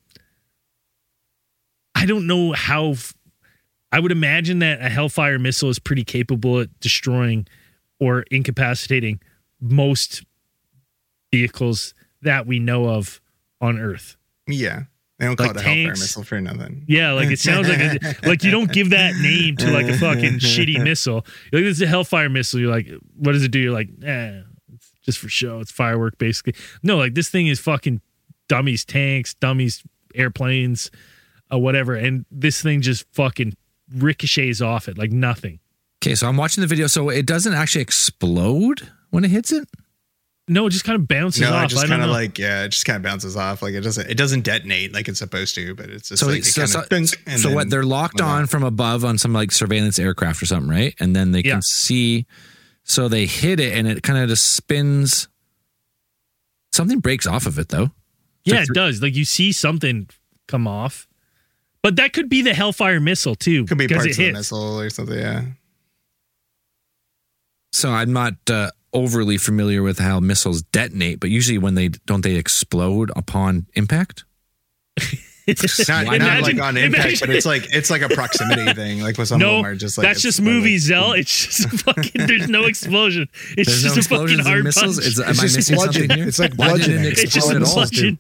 I don't know how. F- I would imagine that a Hellfire missile is pretty capable at destroying or incapacitating most vehicles that we know of on Earth. yeah. They don't call like it a Hellfire tanks. missile for nothing. Yeah, like it sounds like a, like you don't give that name to like a fucking shitty missile. You're like, this is a Hellfire missile. You're like, what does it do? You're like, eh, it's just for show. It's firework, basically. No, like this thing is fucking dummies, tanks, dummies, airplanes, uh, whatever. And this thing just fucking ricochets off it like nothing. Okay, so I'm watching the video. So it doesn't actually explode when it hits it? No, it just kind of bounces No, off. it just I don't kind of know. like yeah, it just kind of bounces off. Like it doesn't it doesn't detonate like it's supposed to, but it's just So, like it so, kinda so, and so then what? They're locked went on off. from above on some like surveillance aircraft or something, right? And then they Yeah. can see So they hit it and it kind of just spins. Something breaks off of it though. Yeah, it does. Like you see something come off. But that could be the Hellfire missile too. Could be because parts it of the hits. missile or something. Yeah. So I'm not uh, overly familiar with how missiles detonate, but usually when they don't they explode upon impact? Not, not Imagine- like on impact, imagine- but it's like it's like a proximity thing. Like with some No, of them are just like that's it's just about, movie like, Zell. It's just fucking. There's no explosion. It's There's just no a fucking explosions in hard missiles. punch. Is, am It's I just missing bludgeon. something here? It's like Why didn't bludgeoning. it It's just a explode at all? bludgeon.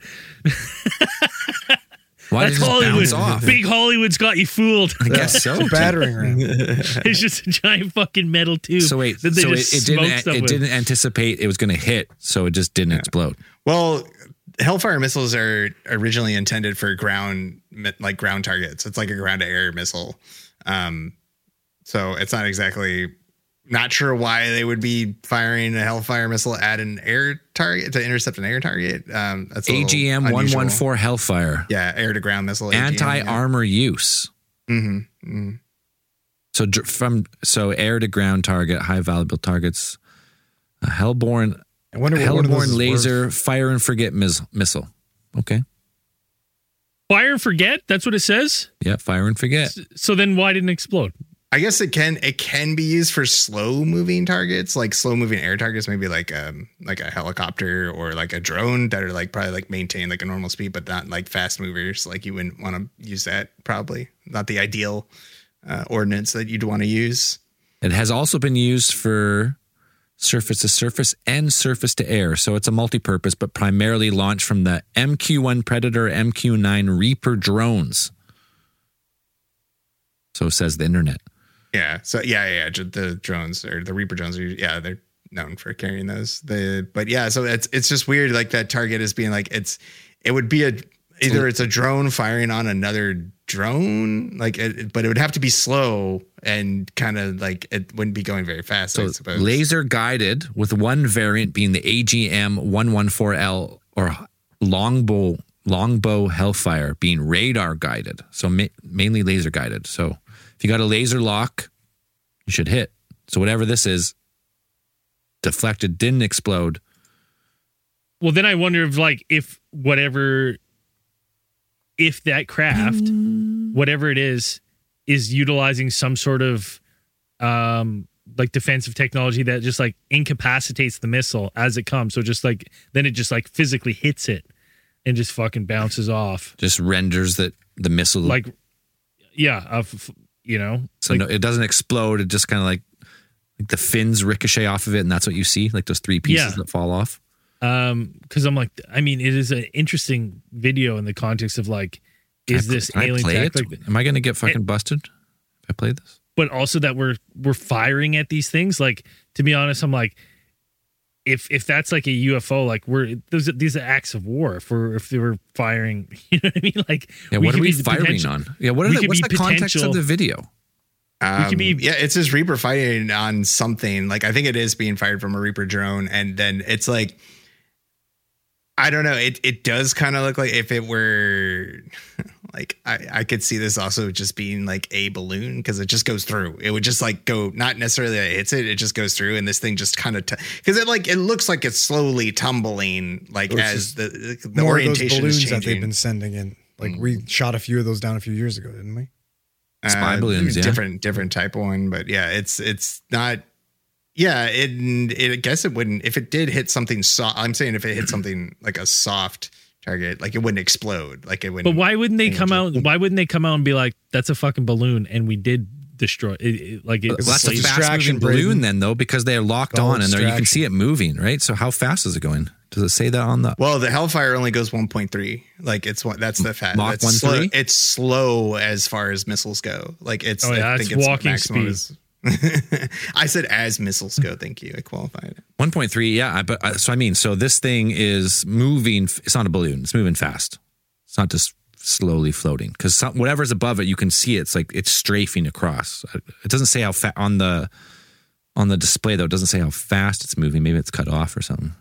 Why That's did it just Hollywood. bounce off? Big Hollywood's got you fooled. I guess so. It's a battering ram. It's just a giant fucking metal tube. So wait, that they so it, just it smoke didn't stuff it with. didn't anticipate it was going to hit, so it just didn't explode. Well, Hellfire missiles are originally intended for ground, like ground targets. It's like a ground to air missile. Um, so it's not exactly. Not sure why they would be firing a Hellfire missile at an air target to intercept an air target. Um, that's a A G M one one four Hellfire, Yeah, air to ground missile. A G M, anti armor use. Yeah. Mm-hmm, mm-hmm. So dr- from so air to ground target, high valuable targets, a Hellborn I wonder what one of those Hellborn is laser worth. fire and forget mis- missile. Okay, Fire and forget. That's what it says. yeah, fire and forget. So then why didn't it explode? I guess it can it can be used for slow moving targets, like slow moving air targets, maybe like um like a helicopter or like a drone that are like probably like maintain like a normal speed, but not like fast movers. Like you wouldn't want to use that. Probably not the ideal uh, ordnance that you'd want to use. It has also been used for surface to surface and surface to air. So it's a multi-purpose, but primarily launched from the M Q one Predator, M Q nine Reaper drones. So says the internet. Yeah. So yeah, yeah, yeah. The drones or the Reaper drones are yeah, they're known for carrying those. The but yeah, so it's it's just weird. Like that target is being like it's it would be a either it's a drone firing on another drone, like it, but it would have to be slow and kind of like it wouldn't be going very fast. I So suppose. laser guided, with one variant being the A G M one one four L or longbow longbow Hellfire being radar guided. So ma- mainly laser guided. So if you got a laser lock, you should hit. So whatever this is, deflected, didn't explode. Well, then I wonder if like if whatever if that craft, whatever it is, is utilizing some sort of um like defensive technology that just like incapacitates the missile as it comes. So just like then it just like physically hits it and just fucking bounces off. Just renders that the missile. Like yeah, of you know. so like, no, it doesn't explode. It just kind of like, like the fins ricochet off of it, and that's what you see, like those three pieces Yeah. that fall off. Um, because I'm like, I mean, it is an interesting video in the context of like, is Can I- this can I alien play tech? it? Like, Am I going to get fucking busted if I play this? but also that we're we're firing at these things. Like, to be honest, I'm like, if if that's like a U F O, like we're those are- these are acts of war. If we're if they were firing, you know what I mean? Like, Yeah, what could are we be the firing potential- on? Yeah, what are we the, could what's be the context potential- of the video? Um, could be- yeah, it's just Reaper fighting on something. Like I think it is being fired from a Reaper drone, and then it's like I don't know. It it does kind of look like if it were like I, I could see this also just being like a balloon because it just goes through. It would just like go not necessarily that it hits it, it just goes through, and this thing just kind of because it like it looks like it's slowly tumbling like Or it's as just the the More of those orientation is balloons that changing. they've been sending in. Like we shot a few of those down a few years ago, didn't we? Spy balloons, yeah. different different type of one, but yeah, it's it's not. Yeah, it, it. I guess it wouldn't if it did hit something soft. I'm saying if it hit something like a soft target, like it wouldn't explode. Like it wouldn't. But why wouldn't they change come it. out? Why wouldn't they come out and be like, "That's a fucking balloon," and we did destroy it? it like it, Well, that's a It's fast distraction, moving balloon Braden. then, though, because they're locked All on and there you can distraction. see it moving, right? So how fast is it going? Does it say that on the? Well, the Hellfire only goes one point three. Like it's what that's the fat. Mach that's one slow. three? It's slow as far as missiles go. Like it's. Oh, yeah, I it's think it's walking maximum speed. is- I said as missiles go. Thank you. I qualified it. one point three, yeah. I- But uh, so I mean, so this thing is moving. It's not a balloon. It's moving fast. It's not just slowly floating because whatever's above it, you can see it. It's like it's strafing across. It doesn't say how fast on the on the display though. It doesn't say how fast it's moving. Maybe it's cut off or something.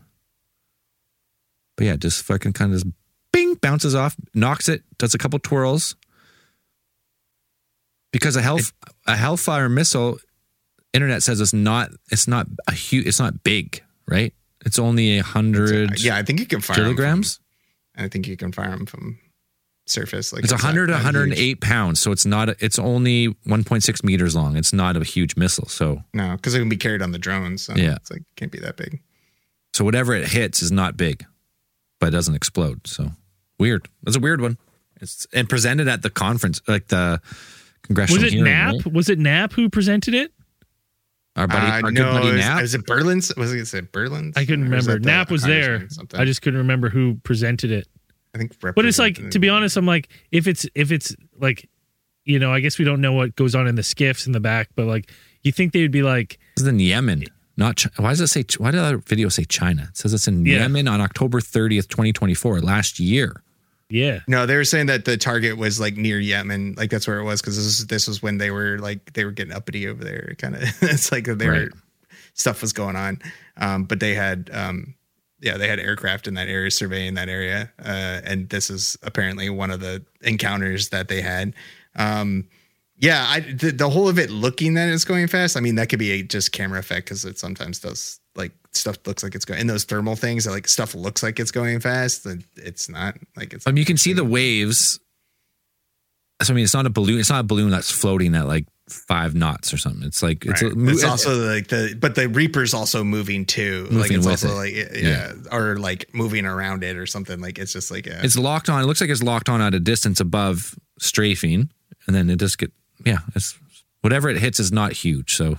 But yeah, just fucking kind of just bing bounces off, knocks it, does a couple twirls. Because a hell a Hellfire missile internet says it's not. It's not a huge. It's not big, right? It's only a hundred. Yeah, I think you can fire 'em kilograms. From, I think you can fire them from surface. Like It's one hundred to not- not one hundred huge. eight pounds, so it's not. A, it's only one point six meters long. It's not a huge missile. So, No, because it can be carried on the drones. So Yeah. it's like can't be that big. so whatever it hits is not big, but it doesn't explode. So weird. That's a weird one. It's and presented at the conference, like the congressional. Was it hearing, Knapp? right? Was it Knapp who presented it? Our buddy, Uh, our good no, buddy is, Knapp. is it Berlin's? Was it, is it Berlin's? I couldn't Or is remember. that the Knapp was there. congressman or something? I just couldn't remember who presented it. I think. But it's like, to be honest, I'm like, if it's if it's like, you know, I guess we don't know what goes on in the skiffs in the back, but like, you think they would be like, This is in Yemen, not China. Why does it say? Why did that video say China? It says it's in Yeah. Yemen on October thirtieth, twenty twenty-four, last year. yeah, No, they were saying that the target was like near Yemen, like that's where it was because this is this was when they were like they were getting uppity over there. Kind of, it's like they Right. were stuff was going on, um, but they had, um, yeah, they had aircraft in that area surveying that area, uh, and this is apparently one of the encounters that they had. Um, yeah, I the, the whole of it looking that it's going fast. I mean, that could be a just camera effect because it sometimes does like stuff looks like it's going in those thermal things. Like stuff looks like it's going fast, and it's not. Like it's. I mean, you can see the waves. So I mean, it's not a balloon. It's not a balloon that's floating at like five knots or something. It's like it's, Right. a, It's also like the, but the Reaper's also moving too. like Moving it's with also it. like, yeah, or like moving around it or something. Like it's just like, yeah. It's locked on. It looks like it's locked on at a distance above strafing, and then it just get yeah. It's whatever it hits is not huge, so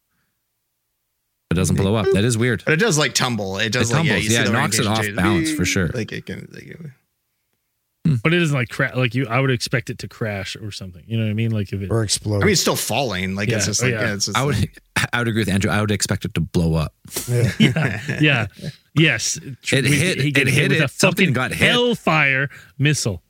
it doesn't blow up. That is weird. but it does like tumble. It does It like, yeah, tumbles. you see Yeah, the it knocks it orientation off change. balance for sure. Like it can, like, it- but it isn't like cra- like you. I would expect it to crash or something. You know what I mean? Like if it, Or explode. I mean, it's still falling. Like it's Yeah. just Oh, like, yeah. yeah, it's just I would like- I would agree with Andrew. I would expect it to blow up. yeah. yeah, yeah, yes, It hit- He get it hit with it. a Something fucking got hit. Hellfire missile.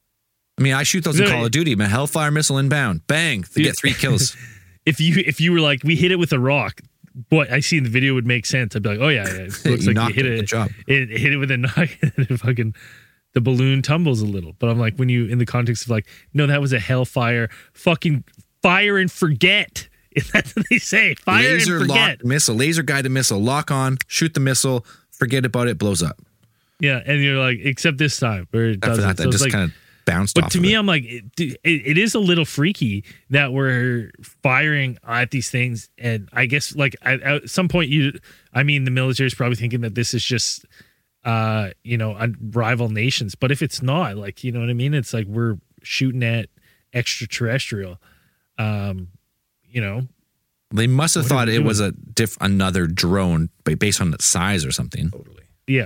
I mean, I shoot those in Really? Call of Duty. Man, Hellfire missile inbound, bang! They Dude. get three kills. If you if you were like, we hit it with a rock, boy, I see in the video would make sense. I'd be like, oh yeah, yeah. It looks You like you knocked hit it. it. Good job. It hit it with a knock, and it fucking the balloon tumbles a little. But I'm like, when you in the context of like, no, that was a Hellfire. Fucking fire and forget. That's what they say. Fire Laser and forget. locked missile, laser guided missile. Lock on, shoot the missile, forget about it, blows up. Yeah, and you're like, except this time where it After doesn't. that, So that it's just like, kind of bounced but off. to of me, it. I'm like, it, it, it is a little freaky that we're firing at these things, and I guess like at, at some point, you, I mean, the military is probably thinking that this is just, uh, you know, a rival nations. But if it's not, like, you know what I mean? It's like we're shooting at extraterrestrial. Um, you know, They must have What thought are we it doing? was a diff another drone, but based on its size or something. Totally. yeah.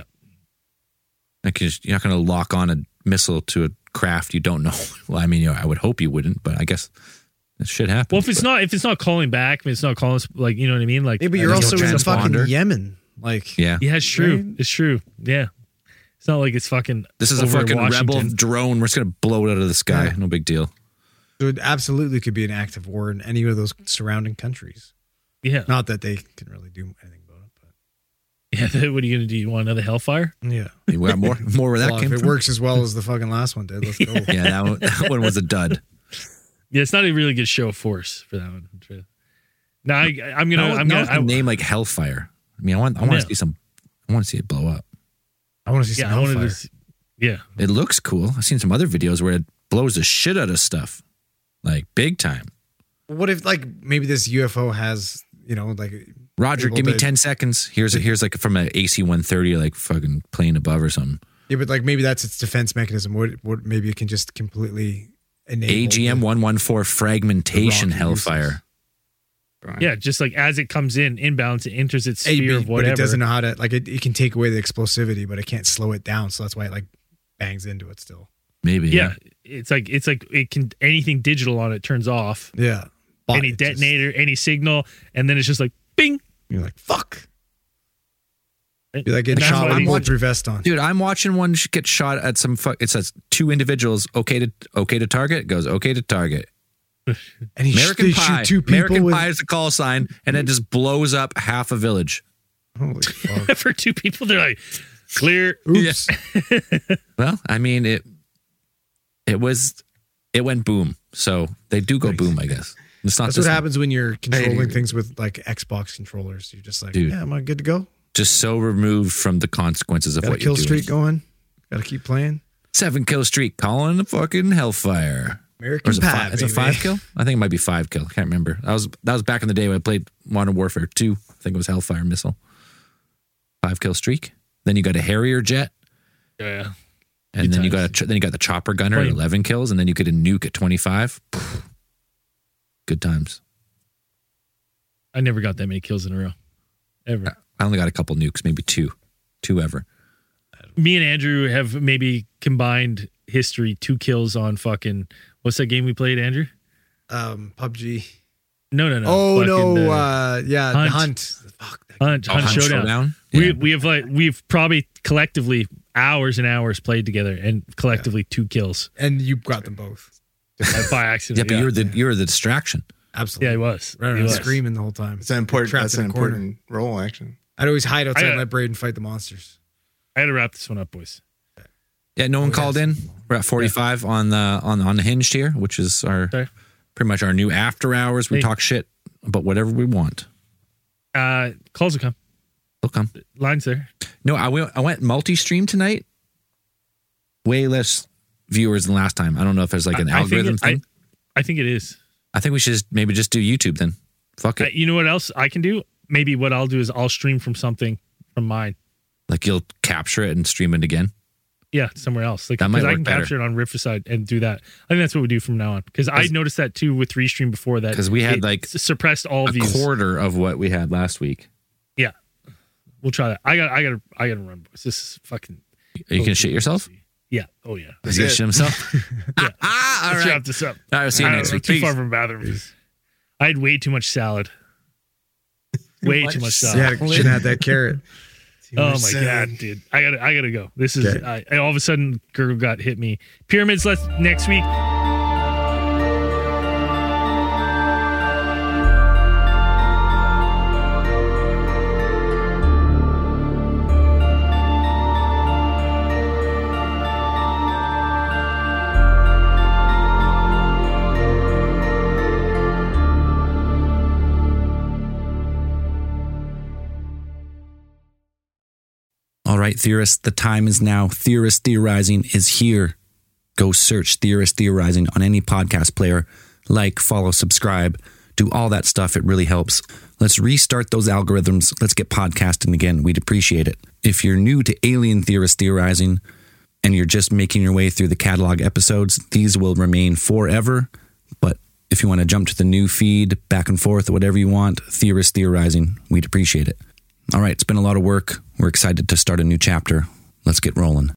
Like you're you're not going to lock on a missile to a craft you don't know. Well, I mean, you know, I would hope you wouldn't, but I guess that shit happens. Well, if it's But not if it's not calling back, if it's not calling us, like, you know what I mean? Like, Yeah, but I you're think also it's in a the transponder. fucking transponder. Yemen. Like, yeah, yeah. Yeah, it's true. Right? It's true. Yeah. It's not like it's fucking. this is a over fucking rebel Washington. drone. We're just going to blow it out of the sky. Yeah. No big deal. So it absolutely could be an act of war in any of those surrounding countries. Yeah. Not that they can really do anything about it, but Yeah. What are you going to do? You want another Hellfire? yeah. We got more, more where that Well, came if it from. works as well as the fucking last one did, let's go. Yeah, that one, that one was a dud. Yeah, it's not a really good show of force for that one. No, I, I'm gonna. Now, I'm now gonna. with a I, name like Hellfire. I mean, I want, I want Yeah. to see some. I want to see it blow up. I want to see some yeah, I wanted hellfire. to. See, yeah, It looks cool. I've seen some other videos where it blows the shit out of stuff, like big time. What if like maybe this U F O has, you know, like Roger, able give me to- ten seconds. Here's a, here's like from an A C one thirty, like fucking plane above or something. yeah, but like maybe that's its defense mechanism. What what maybe it can just completely enable A G M the- one one four fragmentation the rocket Hellfire. yeah. Just like as it comes in, inbounds, it enters its Hey, sphere but- of whatever. But it doesn't know how to like it, it can take away the explosivity, but it can't slow it down. So that's why it like bangs into it still. Maybe. yeah, it's like it's like it can anything digital on it turns off. Yeah. But any it just- detonator, any signal, and then it's just like bing. you're like, fuck. You're like getting And that's shot why with a they- bulletproof vest on. Dude, I'm watching one sh- get shot at some. Fu- it says two individuals. Okay to okay to target. It goes okay to target. And he American they Pie. shoot two people American with, Pie is the call sign, and it just blows up half a village. Holy fuck. For two people, they're like clear. Oops. Well, I mean it. It was. It went boom. So they do go Nice. boom, I guess. It's not That's this what one. happens when you're controlling dude. things with like Xbox controllers. You're just like, Dude. yeah, am I good to go? Just so removed from the consequences of Got a what kill you're doing. streak going. Got to keep playing. Seven kill streak, calling the fucking hellfire. American Or is it Pie, five? Is it baby. five kill? I think it might be five kill. I can't remember. That was that was back in the day when I played Modern Warfare two. I think it was Hellfire Missile. Five kill streak. Then you got a Harrier jet, Yeah. and Good then you times. got a then you got the chopper gunner at Twenty. eleven kills, and then you get a nuke at twenty five. Good times. I never got that many kills in a row. Ever. I only got a couple nukes, maybe two, two ever. Me and Andrew have maybe combined history, two kills on fucking, what's that game we played, Andrew? Um, P U B G. No, no, no. Oh fucking no! the Uh, yeah, Hunt. the hunt. Fuck that. Hunt, Oh, Hunt, Hunt Showdown. Showdown? We Yeah. we have like we've probably collectively hours and hours played together and collectively two kills And you got them both. by Yeah, accident. but you're the you're the distraction. Absolutely. yeah, he was. Right He around was. screaming the whole time. It's an important. Trapped That's in an a corner. important role, actually. I'd always hide outside I, uh, and let Braden fight the monsters. I had to wrap this one up, boys. Yeah, no one Oh, called yes. in. We're at forty-five on the on on the Hinged here, which is our Sorry. pretty much our new after hours. We Hey. talk shit about whatever we want. Uh, calls will come. They'll come. Lines there. No, I went I went multi-stream tonight. Way less viewers than last time. I don't know if there's like an I- I think algorithm it- thing. I think it is. I think we should just maybe just do YouTube then. Fuck Uh, it. you know what else I can do? Maybe what I'll do is I'll stream from something from mine. Like you'll capture it and stream it again. Yeah, somewhere else. Like That might because I work can better. capture it on Riverside and do that. I think that's what we do from now on. Because I noticed that too with Restream before that. 'Cause we had, it like, s- suppressed all A views. quarter of what we had last week. Yeah, we'll try that. I got. I got. I got to run. Boys. This is fucking. Are you gonna shit yourself? Yeah. Oh yeah. Is he gonna it. shit himself? Yeah. ah, all Let's right. wrap this up. All right, we'll see you I don't next know, week. Too Peace. far from bathrooms. I had way too much salad. Way too much salad. Yeah, should have had that carrot. Oh my god, dude! I gotta, I gotta go. This is Okay. I, I- all of a sudden, Gurgle got hit me. Pyramids. Let's next week. All right, theorists, the time is now. Theorist Theorizing is here. Go search Theorist Theorizing on any podcast player. Like, follow, subscribe, do all that stuff. It really helps. Let's restart those algorithms. Let's get podcasting again. We'd appreciate it. If you're new to Alien Theorist Theorizing and you're just making your way through the catalog episodes, these will remain forever. But if you want to jump to the new feed, back and forth, whatever you want, Theorist Theorizing, we'd appreciate it. All right, it's been a lot of work. We're excited to start a new chapter. Let's get rolling.